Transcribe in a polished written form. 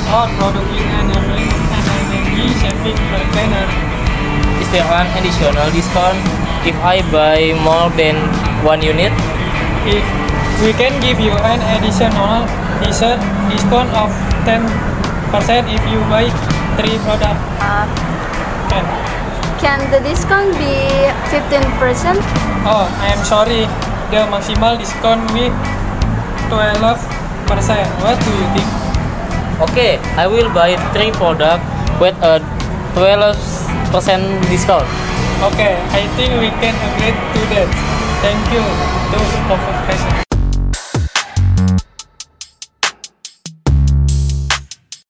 or product with an energy saving container. Is there an additional discount if I buy more than one unit? If we can give you an additional discount of 10% if you buy 3 products. Can. Can the discount be 15%? Oh, I am sorry. The maximal discount will 12%. What do you think? Okay, I will buy 3 products with a 12% discount. Okay, I think we can agree to that. Thank you to conversation.